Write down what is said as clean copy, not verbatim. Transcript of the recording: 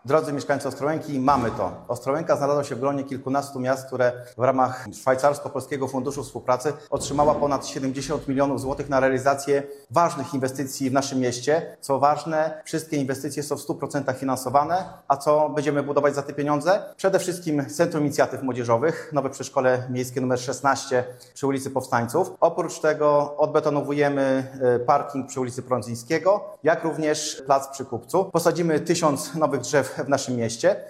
Drodzy mieszkańcy Ostrołęki, mamy to. Ostrołęka znalazła się w gronie kilkunastu miast, które w ramach Szwajcarsko-Polskiego Funduszu Współpracy otrzymała ponad 70 milionów złotych na realizację ważnych inwestycji w naszym mieście. Co ważne, wszystkie inwestycje są w 100% finansowane. A co będziemy budować za te pieniądze? Przede wszystkim Centrum Inicjatyw Młodzieżowych, nowe przedszkole miejskie nr 16 przy ulicy Powstańców. Oprócz tego odbetonowujemy parking przy ulicy Prądzyńskiego, jak również plac przy Kupcu. Posadzimy 1000 nowych drzew w naszym mieście.